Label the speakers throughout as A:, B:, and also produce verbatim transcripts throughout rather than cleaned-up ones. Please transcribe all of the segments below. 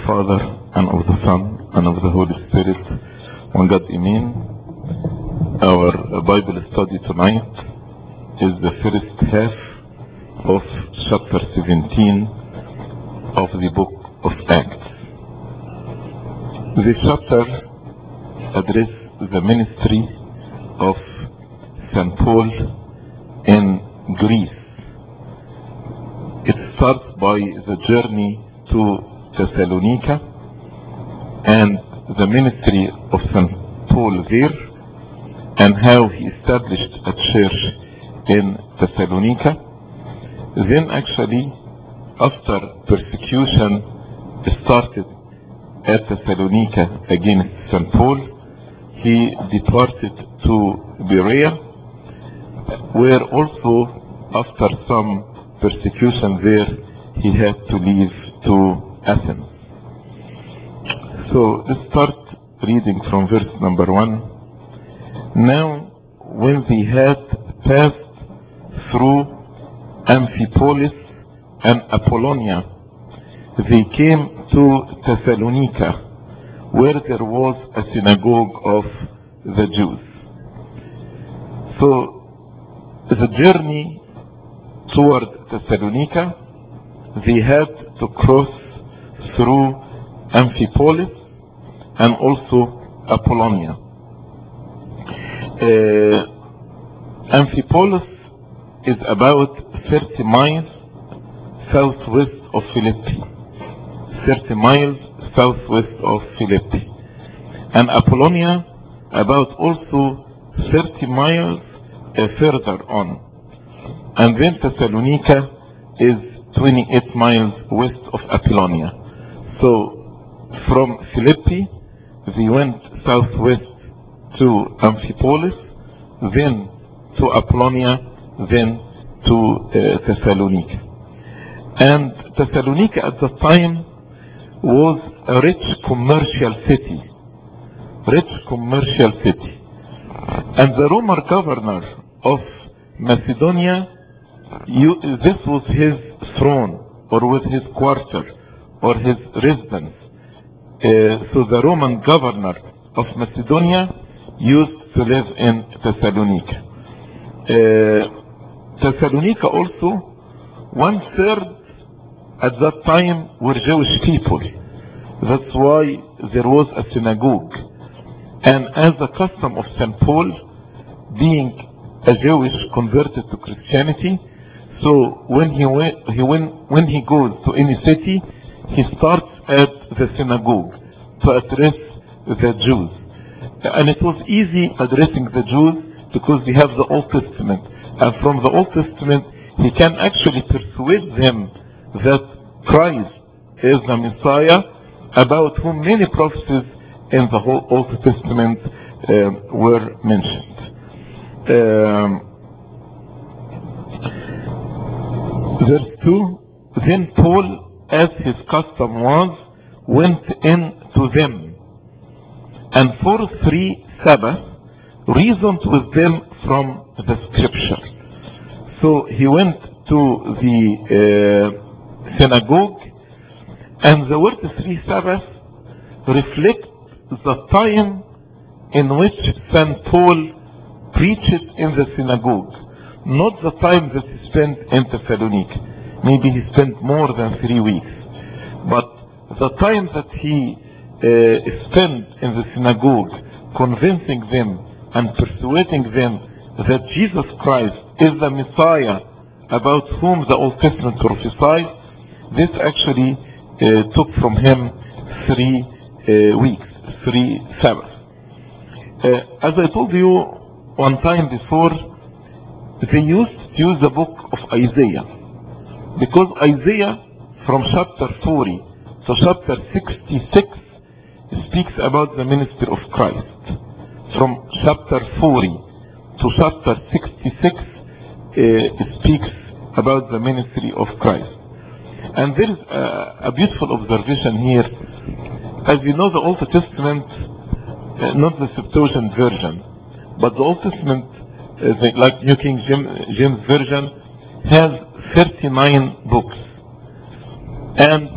A: Father, and of the Son, and of the Holy Spirit, one God, Amen. Our Bible study tonight is the first half of chapter seventeen of the book of Acts. This chapter addresses the ministry of Saint Paul in Greece. It starts by the journey to Thessalonica and the ministry of Saint Paul there, and how he established a church in Thessalonica. Then actually, after persecution started at Thessalonica against Saint Paul, he departed to Berea, where also after some persecution there, he had to leave to Athens. So let's start reading from verse number one. Now, when they had passed through Amphipolis and Apollonia, they came to Thessalonica, where there was a synagogue of the Jews. So the journey toward Thessalonica, they had to cross through Amphipolis and also Apollonia. Uh, Amphipolis is about thirty miles southwest of Philippi. thirty miles southwest of Philippi. And Apollonia about also thirty miles uh, further on. And then Thessalonica is twenty-eight miles west of Apollonia. So from Philippi, they went southwest to Amphipolis, then to Apollonia, then to uh, Thessalonica. And Thessalonica at the time was a rich commercial city. Rich commercial city. And the Roman governor of Macedonia, you, this was his throne, or was his quarter, or his residence. Uh, so the Roman governor of Macedonia used to live in Thessalonica. Uh, Thessalonica also, one third at that time were Jewish people. That's why there was a synagogue. And as the custom of Saint Paul, being a Jewish converted to Christianity, so when he went, he went, when he goes to any city, he starts at the synagogue to address the Jews. And it was easy addressing the Jews because they have the Old Testament. And from the Old Testament, he can actually persuade them that Christ is the Messiah, about whom many prophecies in the whole Old Testament uh, were mentioned. Um, verse two, then Paul, as his custom was, went in to them, and for three Sabbaths reasoned with them from the scripture. So he went to the uh, synagogue, and the word three Sabbaths reflect the time in which Saint Paul preached in the synagogue, not the time that he spent in Thessalonica. Maybe he spent more than three weeks. But the time that he uh, spent in the synagogue convincing them and persuading them that Jesus Christ is the Messiah about whom the Old Testament prophesied, this actually uh, took from him three uh, weeks, three Sabbaths. Uh, as I told you one time before, they used to use the book of Isaiah, because Isaiah from chapter forty to chapter sixty-six speaks about the ministry of Christ. From chapter forty to chapter sixty-six uh, speaks about the ministry of Christ. And there is a, a beautiful observation here. As you know, the Old Testament, uh, not the Septuagint version, but the Old Testament, uh, the, like New King James, James Version, has thirty-nine books. And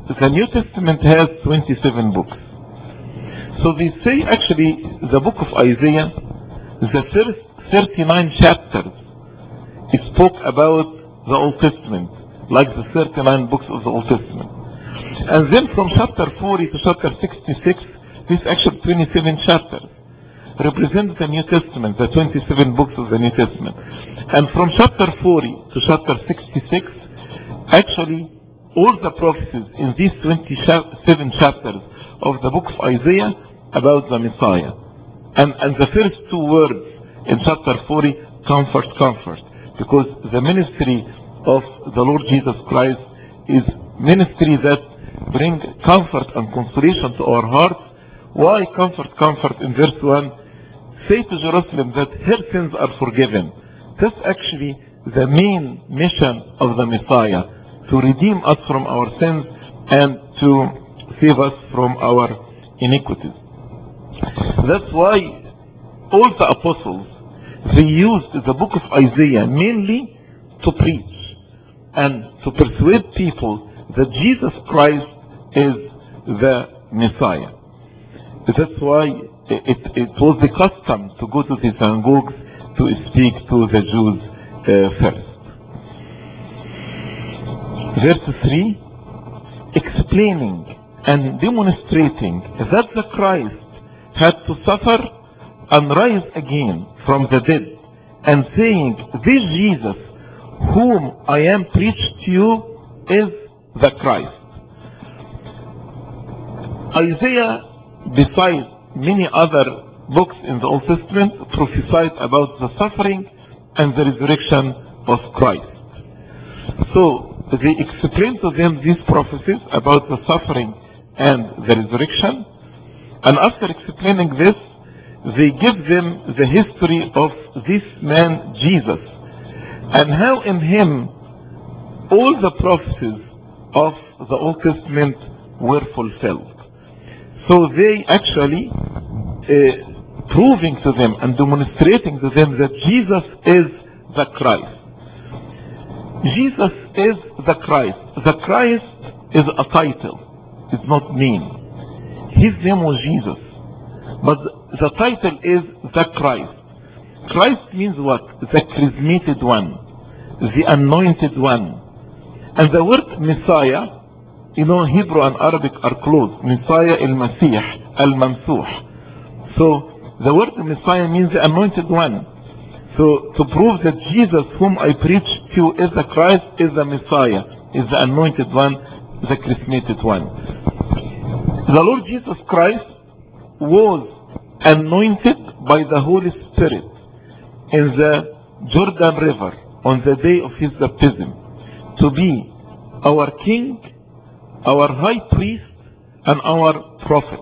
A: the New Testament has twenty-seven books. So they say actually the book of Isaiah, the first thirty-nine chapters, it spoke about the Old Testament, like the thirty-nine books of the Old Testament. And then from chapter forty to chapter sixty-six, this actually twenty-seven chapters represent the New Testament, the twenty-seven books of the New Testament. And from chapter forty to chapter sixty-six, actually all the prophecies in these twenty-seven chapters of the book of Isaiah about the Messiah. And, and the first two words in chapter forty, comfort, comfort, because the ministry of the Lord Jesus Christ is ministry that bring comfort and consolation to our hearts. Why comfort, comfort in verse one? Say to Jerusalem that her sins are forgiven. That's actually the main mission of the Messiah, to redeem us from our sins and to save us from our iniquities. That's why all the apostles, they used the book of Isaiah mainly to preach and to persuade people that Jesus Christ is the Messiah. That's why it, it was the custom to go to the synagogues to speak to the Jews uh, first. Verse three, explaining and demonstrating that the Christ had to suffer and rise again from the dead, and saying, this Jesus whom I am preached to you is the Christ. Isaiah, besides many other books in the Old Testament, prophesied about the suffering and the resurrection of Christ. So they explain to them these prophecies about the suffering and the resurrection, and after explaining this, they give them the history of this man Jesus, and how in him all the prophecies of the Old Testament were fulfilled. So they actually uh, proving to them and demonstrating to them that Jesus is the Christ. Jesus is the Christ. The Christ is a title. It's not name. His name was Jesus. But the title is the Christ. Christ means what? The charismated one. The anointed one. And the word Messiah, you know, Hebrew and Arabic are close. Messiah al-Masih, al-Mamsuh. So the word Messiah means the anointed one. So to prove that Jesus whom I preach to is the Christ, is the Messiah, is the anointed one, the charismated one. The Lord Jesus Christ was anointed by the Holy Spirit in the Jordan River on the day of his baptism to be our King, our High Priest, and our Prophet.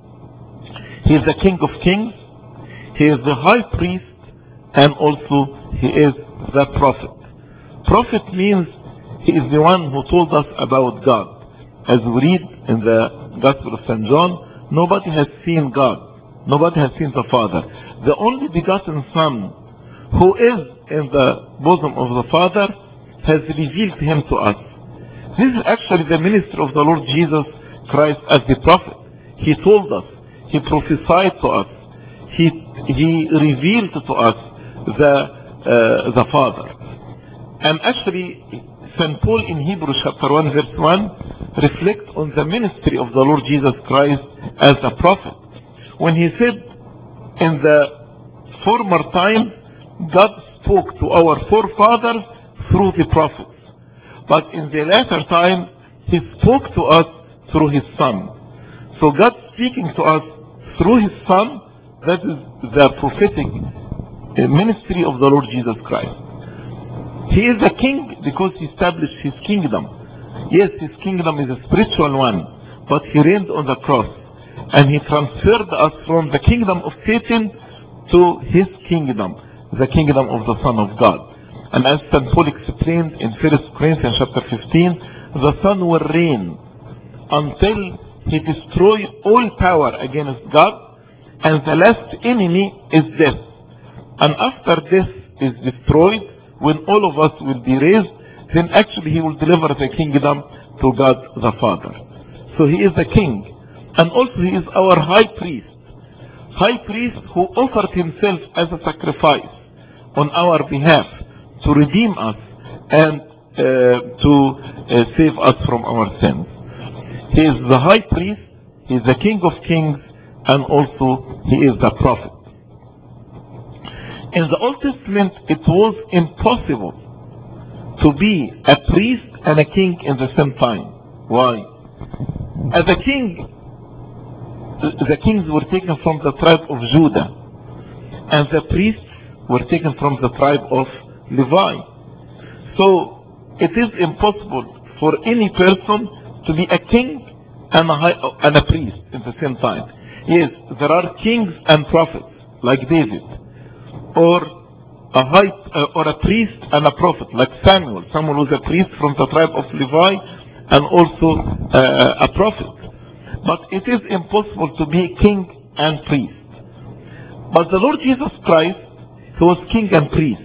A: He is the King of Kings, he is the High Priest, and also he is the Prophet. Prophet means he is the one who told us about God. As we read in the Gospel of Saint John, nobody has seen God. Nobody has seen the Father. The only begotten Son, who is in the bosom of the Father, has revealed him to us. This is actually the ministry of the Lord Jesus Christ as the prophet. He told us, he prophesied to us, he, he revealed to us the, uh, the Father. And actually, Saint Paul in Hebrews chapter one verse one reflects on the ministry of the Lord Jesus Christ as a prophet. When he said, in the former times, God spoke to our forefathers through the prophets. But in the latter time, he spoke to us through his Son. So God speaking to us through his Son, that is the prophetic ministry of the Lord Jesus Christ. He is a king because he established his kingdom. Yes, his kingdom is a spiritual one, but he reigned on the cross. And he transferred us from the kingdom of Satan to his kingdom, the kingdom of the Son of God. And as Saint Paul explained in First Corinthians chapter fifteen, the Son will reign until he destroy all power against God, and the last enemy is death. And after death is destroyed, when all of us will be raised, then actually he will deliver the kingdom to God the Father. So he is the king. And also he is our high priest. High priest who offered himself as a sacrifice on our behalf to redeem us and uh, to uh, save us from our sins. He is the high priest, he is the king of kings, and also he is the prophet. In the Old Testament, it was impossible to be a priest and a king in the same time. Why? As a king, the kings were taken from the tribe of Judah, and the priests were taken from the tribe of Levi. So it is impossible for any person to be a king and a, high, and a priest in the same time. Yes, there are kings and prophets like David, or a high uh, or a priest and a prophet like Samuel. Samuel was a priest from the tribe of Levi and also uh, a prophet. But it is impossible to be king and priest. But the Lord Jesus Christ, he was king and priest.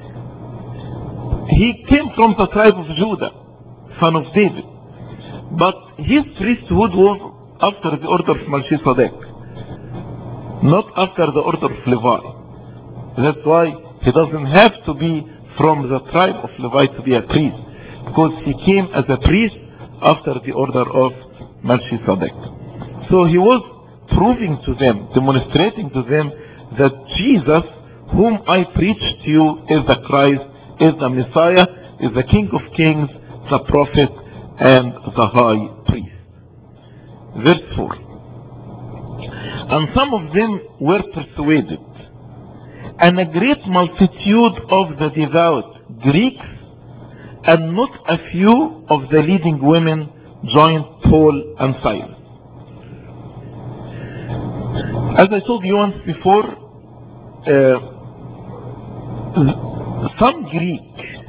A: He came from the tribe of Judah, son of David. But his priesthood was after the order of Melchizedek, not after the order of Levi. That's why he doesn't have to be from the tribe of Levi to be a priest, because he came as a priest after the order of Melchizedek. So he was proving to them, demonstrating to them that Jesus, whom I preach to you, is the Christ, is the Messiah, is the King of Kings, the Prophet, and the High Priest. Verse four. And some of them were persuaded, and a great multitude of the devout Greeks and not a few of the leading women joined Paul and Silas. As I told you once before, uh, some Greek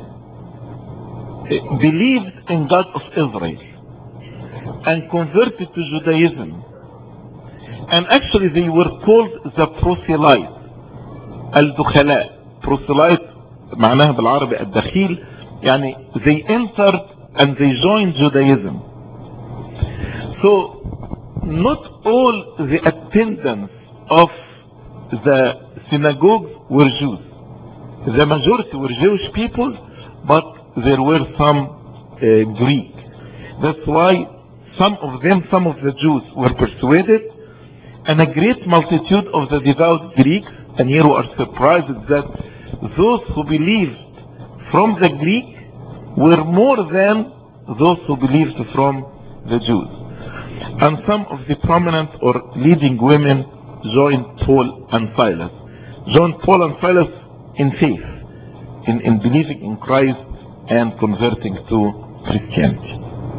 A: believed in God of Israel and converted to Judaism. And actually they were called the proselytes. الدخلاء. proselyte معناها بالعربي الدخيل, يعني they entered and they joined Judaism. So not all the attendants of the synagogues were Jews. The majority were Jewish people, but there were some uh, Greek. That's why some of them, some of the Jews were persuaded, and a great multitude of the devout Greeks, and here we are surprised that those who believed from the Greek were more than those who believed from the Jews. And some of the prominent or leading women joined Paul and Silas. Joined Paul and Silas in faith, in, in believing in Christ and converting to Christianity.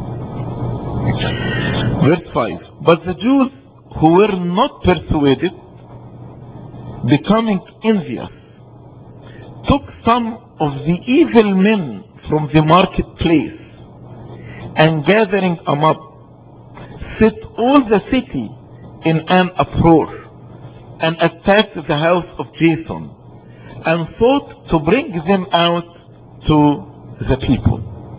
A: Verse five. But the Jews who were not persuaded, becoming envious, took some of the evil men from the marketplace, and gathering them up, set all the city in an uproar, and attacked the house of Jason, and thought to bring them out to the people.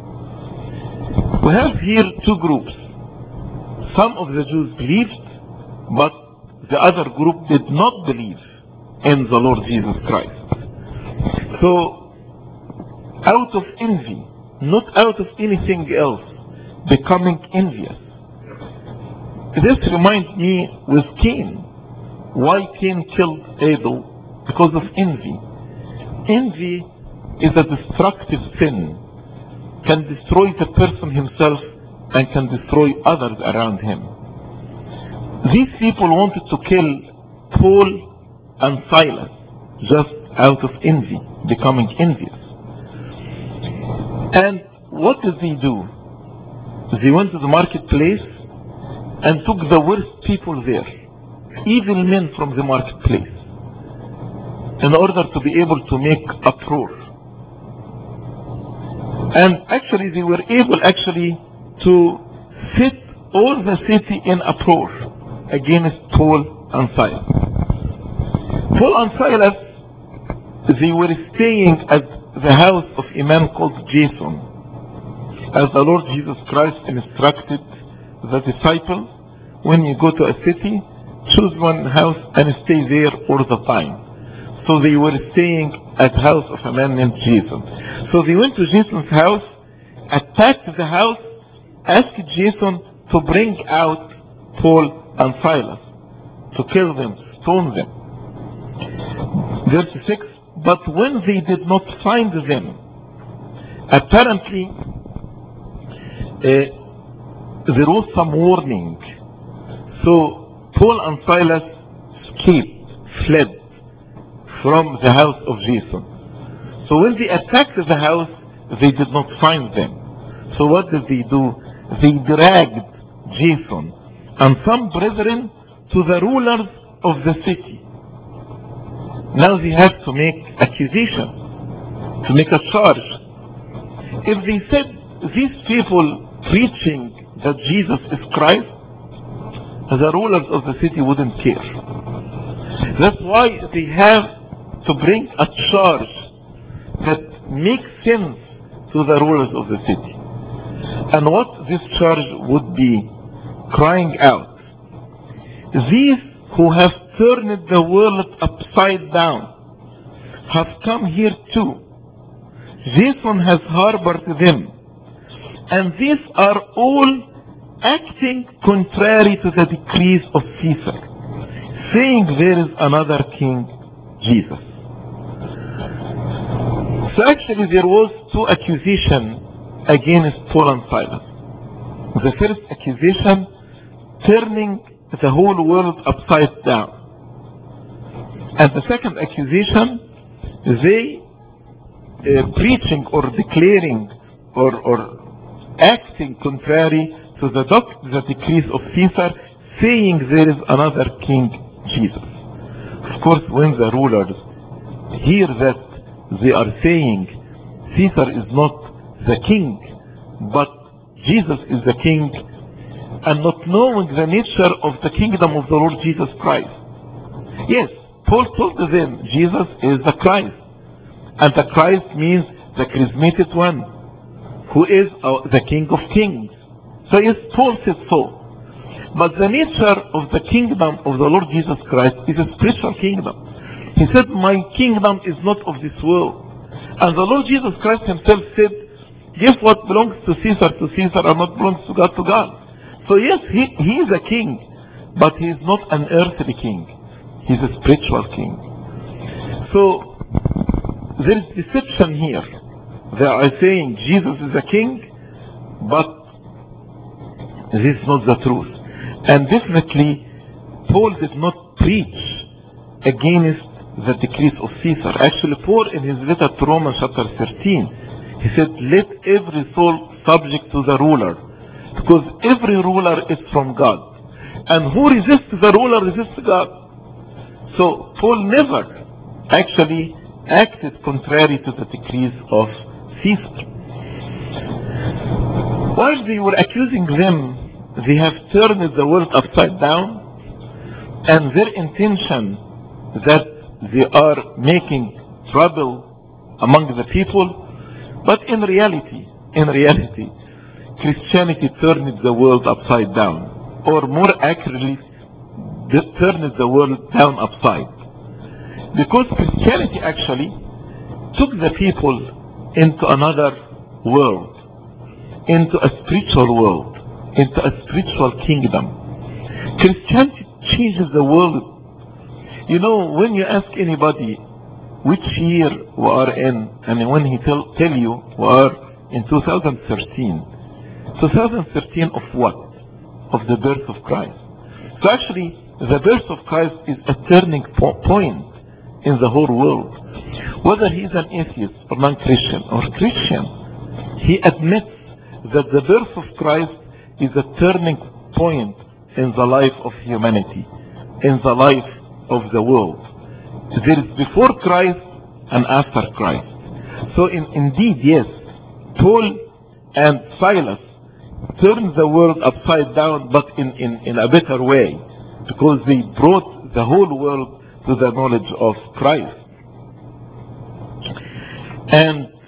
A: We have here two groups. Some of the Jews believed, but the other group did not believe in the Lord Jesus Christ. So, out of envy, not out of anything else, becoming envious. This reminds me with Cain. Why Cain killed Abel? Because of envy. Envy is a destructive sin, can destroy the person himself and can destroy others around him. These people wanted to kill Paul and Silas just out of envy, becoming envious. And what did they do? They went to the marketplace and took the worst people there, evil men from the marketplace, in order to be able to make uproar. And actually they were able actually to set all the city in uproar against Paul and Silas. Paul and Silas, they were staying at the house of a man called Jason, as the Lord Jesus Christ instructed the disciples, when you go to a city, choose one house and stay there all the time. So they were staying at the house of a man named Jason. So they went to Jason's house, attacked the house, asked Jason to bring out Paul and Silas, to kill them, stone them. Verse six, but when they did not find them, apparently uh, there was some warning. So Paul and Silas escaped, fled from the house of Jason. So when they attacked the house, they did not find them. So what did they do? They dragged Jason and some brethren to the rulers of the city. Now they have to make accusation, to make a charge. If they said these people preaching that Jesus is Christ, the rulers of the city wouldn't care. That's why they have to bring a charge that makes sense to the rulers of the city. And what this charge would be crying out, these who have turned the world upside down have come here too. Jason has harbored them, and these are all acting contrary to the decrees of Caesar, saying there is another king, Jesus. So actually there was two accusations against Paul and Silas. The first accusation, turning the whole world upside down. And the second accusation, they uh, preaching or declaring or, or acting contrary to the, doc, the decrees of Caesar, saying there is another king, Jesus. Of course, when the rulers hear that they are saying Caesar is not the king, but Jesus is the king, and not knowing the nature of the kingdom of the Lord Jesus Christ. Yes, Paul told them Jesus is the Christ, and the Christ means the charismatic one, who is uh, the King of Kings. So yes, Paul said so. But the nature of the kingdom of the Lord Jesus Christ is a spiritual kingdom. He said, my kingdom is not of this world. And the Lord Jesus Christ himself said, give what belongs to Caesar to Caesar and what belongs to God to God. So yes, he, he is a king, but he is not an earthly king. He is a spiritual king. So there is deception here. They are saying Jesus is a king, but this is not the truth. And definitely Paul did not preach against the decrees of Caesar. Actually, Paul in his letter to Romans chapter thirteen, he said, let every soul subject to the ruler, because every ruler is from God. And who resists the ruler resists God. So Paul never actually acted contrary to the decrees of Caesar. While they were accusing them, they have turned the world upside down, and their intention that they are making trouble among the people, but in reality, in reality, Christianity turned the world upside down, or more accurately, turned the world down upside. Because Christianity actually took the people into another world, into a spiritual world, into a spiritual kingdom. Christianity changes the world. You know, when you ask anybody which year we are in, and when he tell, tell you we are in two thousand thirteen. two thousand thirteen of what? Of the birth of Christ. So actually, the birth of Christ is a turning po point in the whole world. Whether he is an atheist or non-Christian or Christian, he admits that the birth of Christ is a turning point in the life of humanity, in the life of the world. There is before Christ and after Christ. So in, indeed, yes, Paul and Silas turned the world upside down, but in, in, in a better way, because they brought the whole world to the knowledge of Christ. And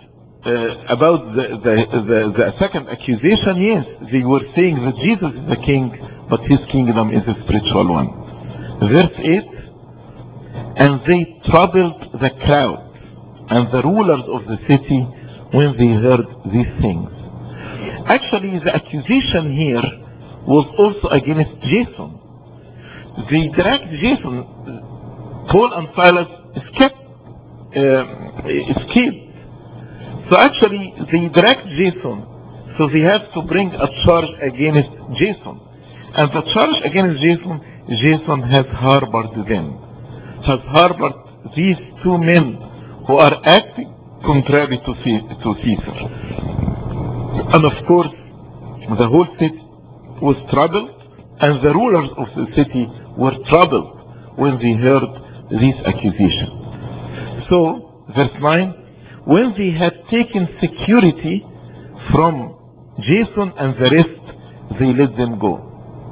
A: uh, about the, the, the, the second accusation, yes, they were saying that Jesus is the king, but his kingdom is a spiritual one. Verse eight, and they troubled the crowd and the rulers of the city when they heard these things. Actually, the accusation here was also against Jason. They dragged Jason. Paul and Silas escaped. Uh, escaped. So actually, they dragged Jason. So they have to bring a charge against Jason. And the charge against Jason, Jason has harbored them. Has harbored these two men who are acting contrary to Caesar. And of course, the whole city was troubled, and the rulers of the city were troubled when they heard these accusations. So, verse nine, when they had taken security from Jason and the rest, they let them go.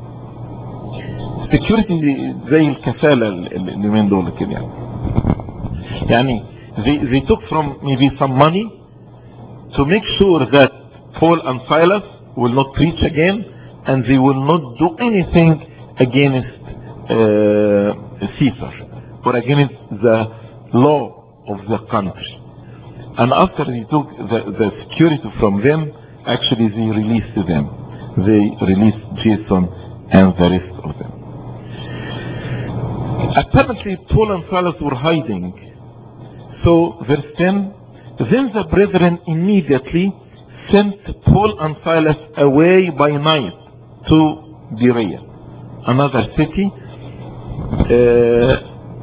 A: security زي الكفالة اللي من دول كده يعني. يعني they, they took from maybe some money to make sure that Paul and Silas will not preach again, and they will not do anything against uh, Caesar or against the law of the country. And after they took the, the security from them, actually they released them. They released Jason and the rest of them. Apparently Paul and Silas were hiding. So verse ten, then the brethren immediately sent Paul and Silas away by night to Berea, another city. Uh,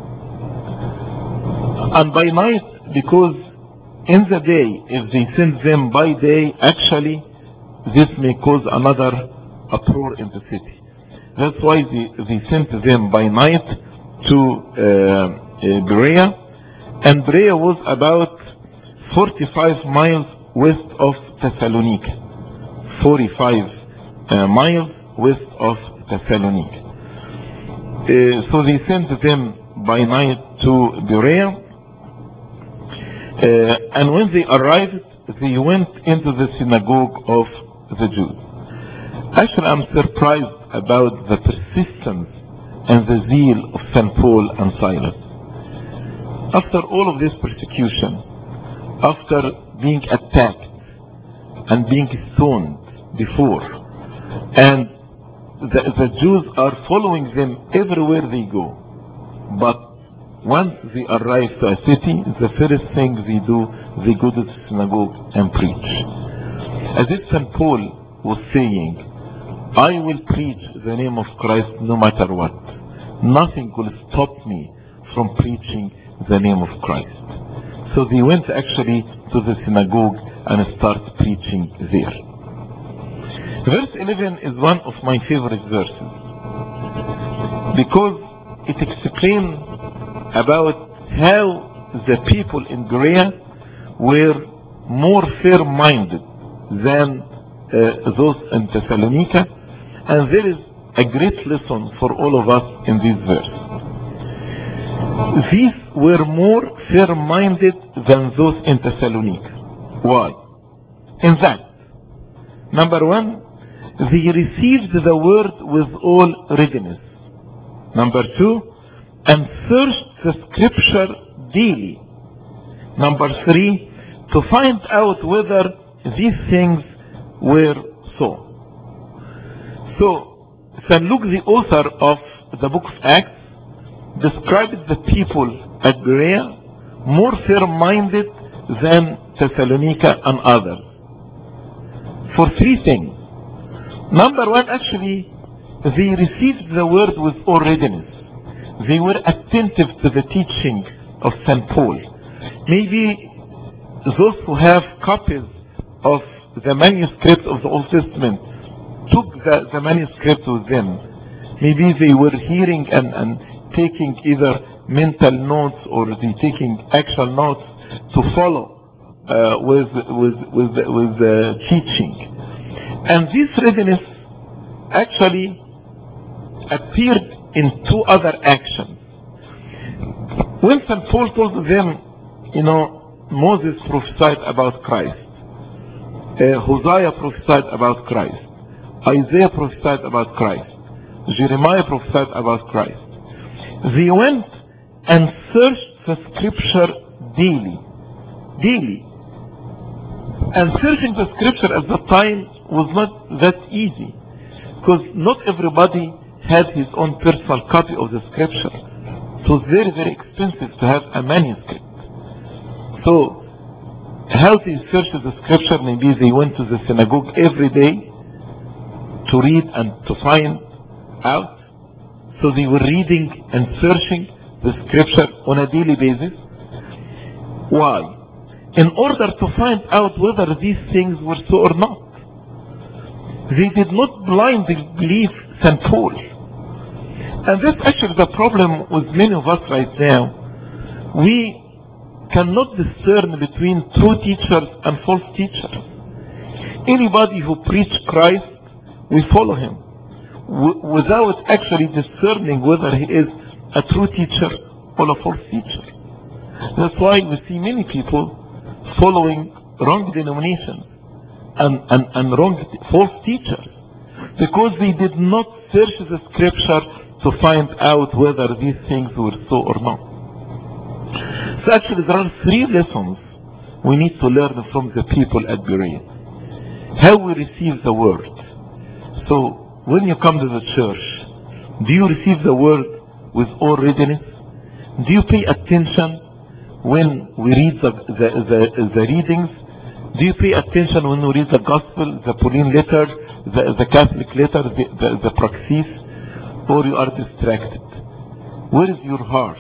A: and by night, because in the day, if they send them by day, actually this may cause another uproar in the city. That's why they, they sent them by night to uh, uh, Berea. And Berea was about forty-five miles west of Thessalonica. forty-five uh, miles west of Thessalonica. Uh, so they sent them by night to Berea. Uh, and when they arrived, they went into the synagogue of the Jews. Actually, I'm surprised about the persistence and the zeal of Saint Paul and Silas. After all of this persecution, after being attacked and being stoned before, and the, the Jews are following them everywhere they go, but once they arrive to a city, the first thing they do, they go to the synagogue and preach. As if Saint Paul was saying, I will preach the name of Christ no matter what. Nothing will stop me from preaching the name of Christ. So they went actually to the synagogue and started preaching there. Verse eleven is one of my favorite verses because it explains about how the people in Berea were more fair-minded than uh, those in Thessalonica, and there is a great lesson for all of us in this verse. These were more fair-minded than those in Thessalonica. Why? In that, number one, they received the word with all readiness. Number two, and searched the scripture daily. Number three, to find out whether these things were so. So, Saint Luke, the author of the book of Acts, described the people at Berea more fair-minded than Thessalonica and others. For three things. Number one, actually, they received the word with all readiness. They were attentive to the teaching of Saint Paul. Maybe those who have copies of the manuscript of the Old Testament took the, the manuscript with them. Maybe they were hearing and, and taking either mental notes or they taking actual notes to follow uh, with with with with the teaching. And this readiness actually appeared in two other actions. When Saint Paul told them, you know, Moses prophesied about Christ. Uh, Hosea prophesied about Christ. Isaiah prophesied about Christ. Jeremiah prophesied about Christ. They went and searched the scripture daily. Daily. And searching the scripture at the time was not that easy, because not everybody had his own personal copy of the scripture. It was very, very expensive to have a manuscript. So, how they searched the scripture, maybe they went to the synagogue every day to read and to find out. So they were reading and searching the scripture on a daily basis. Why? In order to find out whether these things were so or not. They did not blindly believe Saint Paul. And that's actually the problem with many of us right now. We cannot discern between true teachers and false teachers. Anybody who preaches Christ, we follow him, w- without actually discerning whether he is a true teacher or a false teacher. That's why we see many people following wrong denominations and, and, and wrong false teachers, because they did not search the scripture to find out whether these things were so or not. So actually there are three lessons we need to learn from the people at Berea. How we receive the word. So when you come to the church, do you receive the word with all readiness? Do you pay attention when we read the, the, the, the readings? Do you pay attention when we read the gospel, the Pauline letter, the, the Catholic letter, the, the, the praxis? Or you are distracted? Where is your heart?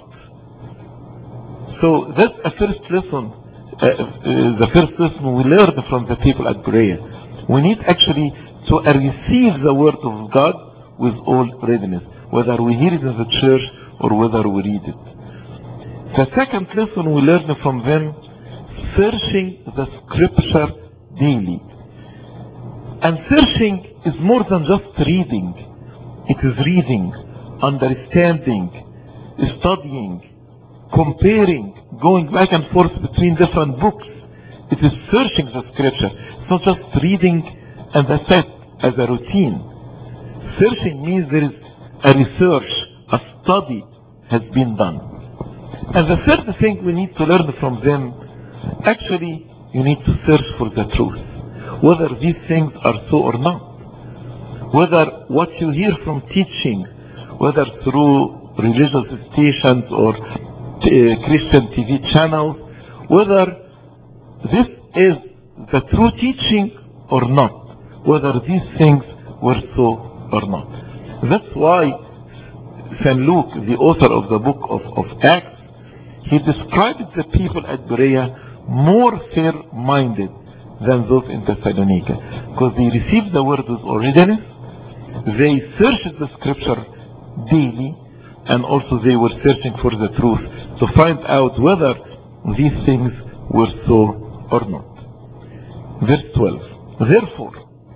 A: So that's a first lesson, uh, uh, the first lesson we learned from the people at Berea. We need actually to uh, receive the word of God with all readiness, whether we hear it in the church or whether we read it. The second lesson we learned from them, searching the scripture daily. And searching is more than just reading. It is reading, understanding, studying, comparing, going back and forth between different books. It is searching the scripture. It's not just reading and that's it as a routine. Searching means there is a research, a study has been done. And the third thing we need to learn from them, actually you need to search for the truth, whether these things are so or not. Whether what you hear from teaching, whether through religious stations or uh, Christian T V channels, whether this is the true teaching or not, whether these things were so or not. That's why Saint Luke, the author of the book of, of Acts, he described the people at Berea more fair-minded than those in Thessalonica, because they received the word with all readiness. They searched the scripture daily, and also they were searching for the truth to find out whether these things were so or not. Verse twelve. Therefore,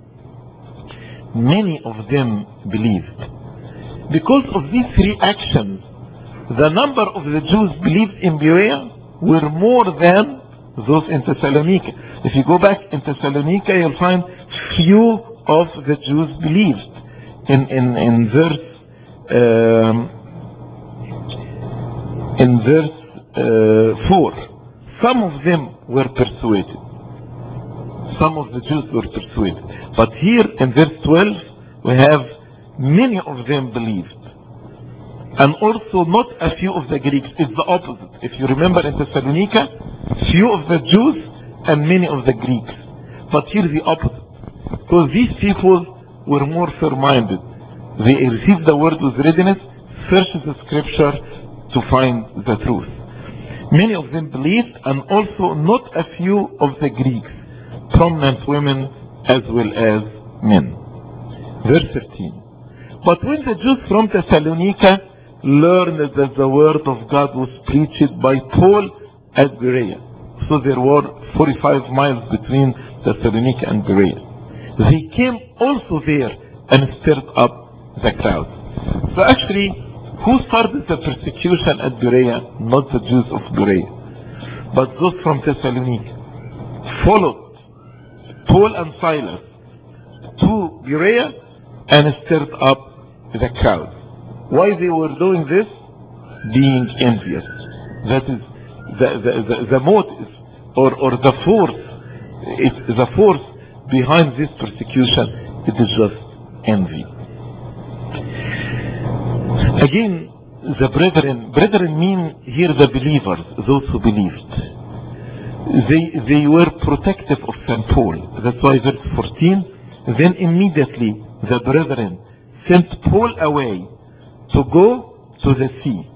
A: many of them believed. Because of these three actions, the number of the Jews believed in Berea were more than those in Thessalonica. If you go back in Thessalonica, you'll find few of the Jews believed. In in in verse um, in verse uh, four, some of them were persuaded. Some of the Jews were persuaded. But here in verse twelve, we have many of them believed. And also not a few of the Greeks. It's the opposite. If you remember in Thessalonica, few of the Jews and many of the Greeks. But here the opposite. Because these people were more fair-minded. They received the word with readiness, searched the scripture to find the truth. Many of them believed, and also not a few of the Greeks, prominent women as well as men. Verse thirteen. But when the Jews from Thessalonica learned that the word of God was preached by Paul at Berea, so there were forty-five miles between Thessalonica and Berea, they came also there and stirred up the crowd. So actually, who started the persecution at Berea? Not the Jews of Berea. But those from Thessalonica followed Paul and Silas to Berea and stirred up the crowd. Why they were doing this? Being envious. That is the, the, the, the motive or, or the force. It's the force behind this persecution. It is just envy. Again, the brethren, brethren mean here the believers, those who believed. They, they were protective of Saint Paul. That's why verse fourteen, then immediately the brethren sent Paul away to go to the sea.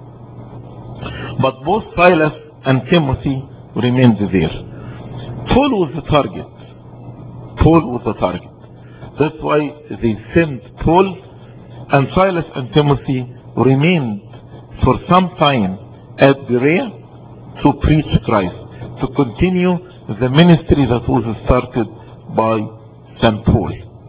A: But both Silas and Timothy remained there. Paul was the target. Paul was the target. That's why they sent Paul, and Silas and Timothy remained for some time at Berea to preach Christ, to continue the ministry that was started by Saint Paul.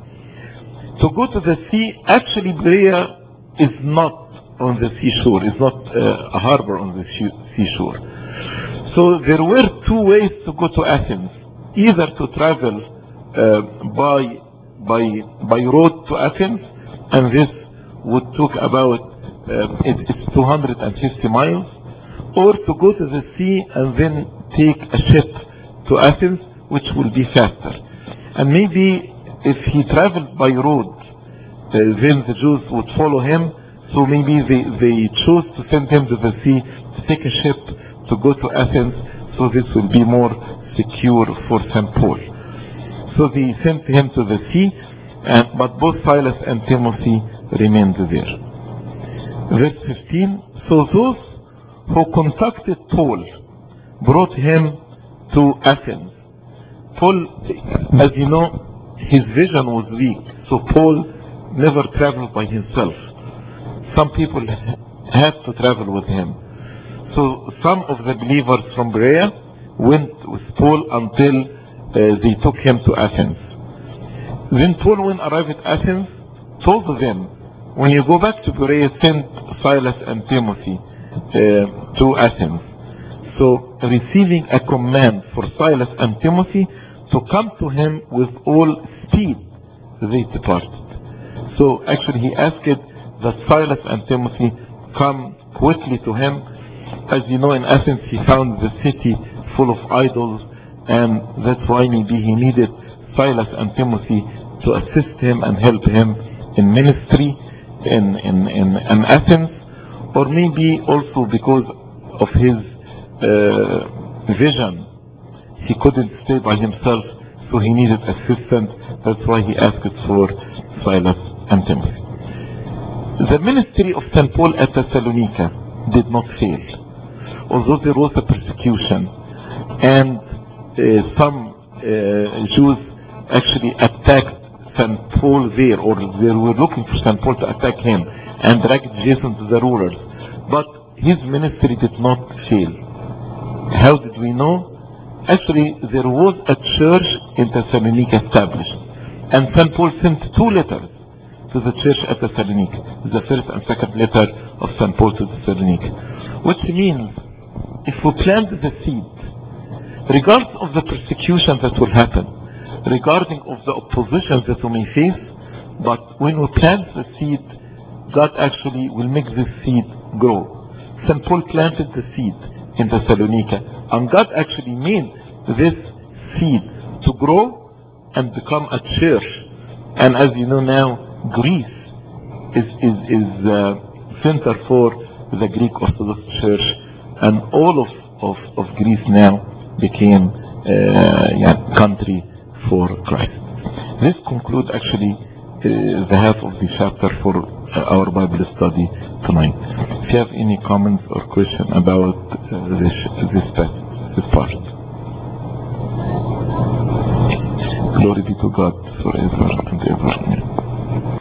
A: To go to the sea, actually Berea is not on the seashore, it's not uh, a harbor on the seashore. So there were two ways to go to Athens, either to travel uh, by by by road to Athens, and this would take about uh, it, it's two hundred fifty miles, or to go to the sea and then take a ship to Athens, which will be faster. And maybe if he traveled by road, uh, then the Jews would follow him. So maybe they, they chose to send him to the sea, to take a ship to go to Athens, so this will be more secure for Saint Paul. So they sent him to the sea, and, but both Silas and Timothy remained there. Verse fifteen, so those who contacted Paul brought him to Athens. Paul, as you know, his vision was weak, so Paul never traveled by himself. Some people had to travel with him. So some of the believers from Berea went with Paul until uh, they took him to Athens. Then Paul, when arrived at Athens, told them, when you go back to Berea, send Silas and Timothy uh, to Athens. So receiving a command for Silas and Timothy to come to him with all speed, they departed. So actually he asked that Silas and Timothy come quickly to him. As you know, in Athens he found the city full of idols, and that's why maybe he needed Silas and Timothy to assist him and help him in ministry in, in, in, in Athens, or maybe also because of his uh, vision. He couldn't stay by himself, so he needed assistance. That's why he asked for Silas and Timothy. The ministry of Saint Paul at Thessalonica did not fail, although there was a persecution, and uh, some uh, Jews actually attacked Saint Paul there, or they were looking for Saint Paul to attack him and dragged Jason to the rulers. But his ministry did not fail. How did we know? Actually, there was a church in Thessalonica established, and Saint Paul sent two letters to the church at Thessalonica, the first and second letter of Saint Paul to Thessalonica, which means if we plant the seed, regardless of the persecution that will happen, regarding of the opposition that we may face, but when we plant the seed, God actually will make this seed grow. Saint Paul planted the seed in Thessalonica, and God actually made this seed to grow and become a church. And as you know now, Greece is is is uh, center for the Greek Orthodox Church, and all of of, of Greece now became uh, yeah, country for Christ. This concludes actually uh, the half of the chapter for uh, our Bible study tonight. If you have any comments or question about uh, this this part, this part. Glory be to God forever and ever. Amen.